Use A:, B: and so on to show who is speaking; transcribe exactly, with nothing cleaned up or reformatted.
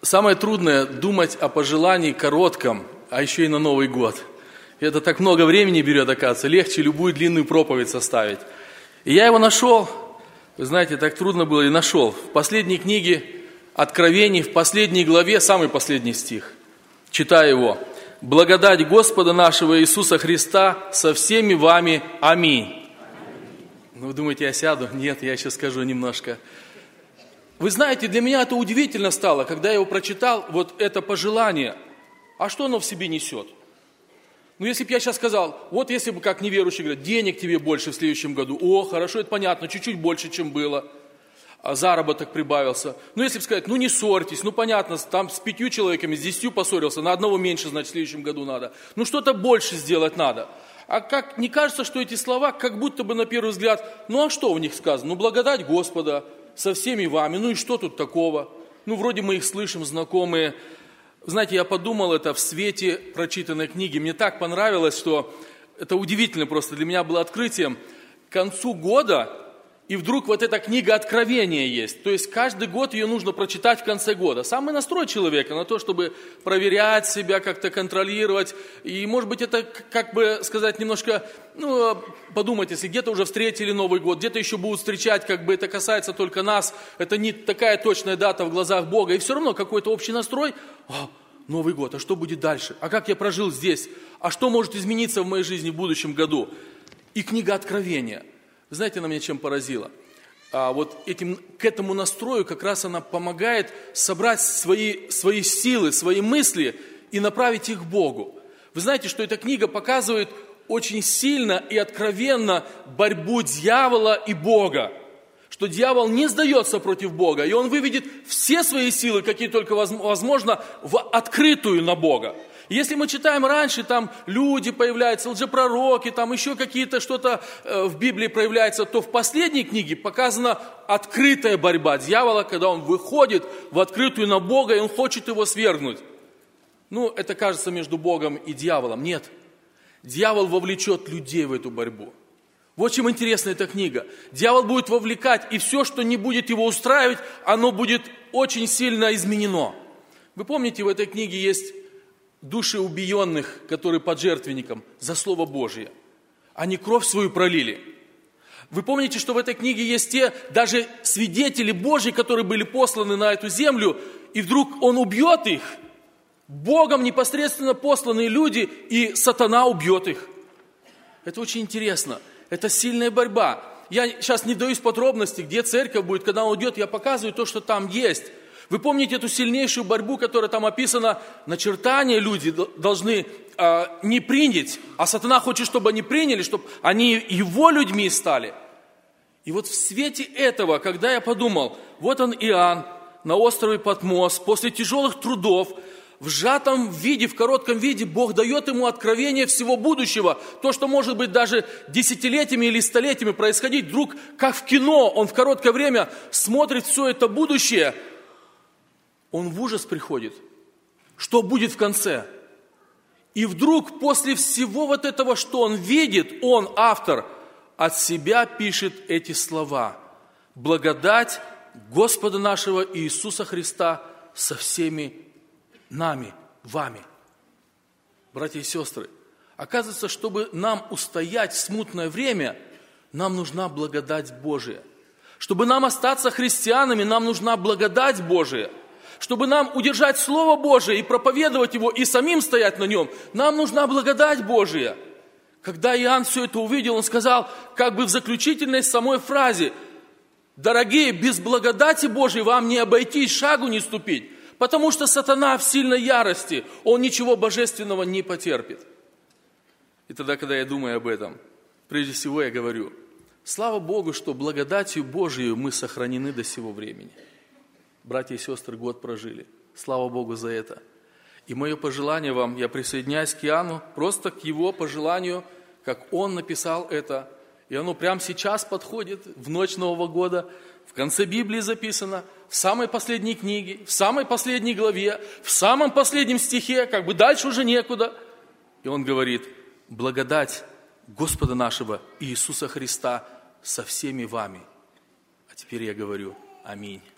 A: Самое трудное – думать о пожелании коротком, а еще и на Новый год. Это так много времени берет, оказывается, легче любую длинную проповедь составить. И я его нашел, вы знаете, так трудно было, и нашел. В последней книге Откровений, в последней главе, самый последний стих. Читаю его. «Благодать Господа нашего Иисуса Христа со всеми вами. Аминь». Ну, вы думаете, я сяду? Нет, я сейчас скажу немножко. Вы знаете, для меня это удивительно стало, когда я его прочитал, вот это пожелание. А что оно в себе несет? Ну, если бы я сейчас сказал, вот если бы, как неверующий говорят, денег тебе больше в следующем году. О, хорошо, это понятно, чуть-чуть больше, чем было. А заработок прибавился. Ну, если бы сказать, ну, не ссорьтесь, ну, понятно, там с пятью человеками, с десятью поссорился, на одного меньше, значит, в следующем году надо. Ну, что-то больше сделать надо. А как, не кажется, что эти слова, как будто бы на первый взгляд, ну, а что в них сказано? Ну, благодать Господа со всеми вами, ну, и что тут такого? Ну, вроде мы их слышим, знакомые. Знаете, я подумал это в свете прочитанной книги. Мне так понравилось, что это удивительно просто для меня было открытием. К концу года, и вдруг вот эта книга Откровения есть. То есть каждый год ее нужно прочитать в конце года. Самый настрой человека на то, чтобы проверять себя, как-то контролировать. И, может быть, это, как бы сказать, немножко, ну, подумать, если где-то уже встретили Новый год, где-то еще будут встречать, как бы это касается только нас. Это не такая точная дата в глазах Бога. И все равно какой-то общий настрой. О, Новый год, а что будет дальше? А как я прожил здесь? А что может измениться в моей жизни в будущем году? И книга Откровения. Знаете, она меня чем поразила? А вот этим, к этому настрою как раз она помогает собрать свои, свои силы, свои мысли и направить их к Богу. Вы знаете, что эта книга показывает очень сильно и откровенно борьбу дьявола и Бога. Что дьявол не сдается против Бога, и он выведет все свои силы, какие только возможно, в открытую на Бога. Если мы читаем раньше, там люди появляются, лжепророки, там еще какие-то что-то в Библии проявляется, то в последней книге показана открытая борьба дьявола, когда он выходит в открытую на Бога, и он хочет его свергнуть. Ну, это кажется между Богом и дьяволом. Нет. Дьявол вовлечет людей в эту борьбу. Вот чем интересна эта книга. Дьявол будет вовлекать, и все, что не будет его устраивать, оно будет очень сильно изменено. Вы помните, в этой книге есть души убиенных, которые под жертвенником, за Слово Божие. Они кровь свою пролили. Вы помните, что в этой книге есть те даже свидетели Божьи, которые были посланы на эту землю, и вдруг он убьет их. Богом непосредственно посланные люди, и сатана убьет их. Это очень интересно. Это сильная борьба. Я сейчас не вдаюсь в подробности, где церковь будет, когда он уйдет, я показываю то, что там есть. Вы помните эту сильнейшую борьбу, которая там описана? Начертания люди должны э, не принять, а сатана хочет, чтобы они приняли, чтобы они его людьми стали. И вот в свете этого, когда я подумал, вот он Иоанн на острове Патмос, после тяжелых трудов, в сжатом виде, в коротком виде, Бог дает ему откровение всего будущего. То, что может быть даже десятилетиями или столетиями происходить, вдруг, как в кино, он в короткое время смотрит все это будущее, он в ужас приходит. Что будет в конце? И вдруг после всего вот этого, что он видит, он, автор, от себя пишет эти слова. Благодать Господа нашего Иисуса Христа со всеми нами, вами. Братья и сестры, оказывается, чтобы нам устоять в смутное время, нам нужна благодать Божия. Чтобы нам остаться христианами, нам нужна благодать Божия. Чтобы нам удержать Слово Божие и проповедовать его, и самим стоять на нем, нам нужна благодать Божия. Когда Иоанн все это увидел, он сказал, как бы в заключительной самой фразе, «Дорогие, без благодати Божией вам не обойтись, шагу не ступить, потому что сатана в сильной ярости, он ничего божественного не потерпит». И тогда, когда я думаю об этом, прежде всего я говорю, слава Богу, что благодатью Божией мы сохранены до сего времени. Братья и сестры год прожили. Слава Богу за это. И мое пожелание вам, я присоединяюсь к Иоанну, просто к его пожеланию, как он написал это. И оно прямо сейчас подходит, в ночь Нового года. В конце Библии записано, в самой последней книге, в самой последней главе, в самом последнем стихе, как бы дальше уже некуда. И он говорит, благодать Господа нашего Иисуса Христа со всеми вами. А теперь я говорю, аминь.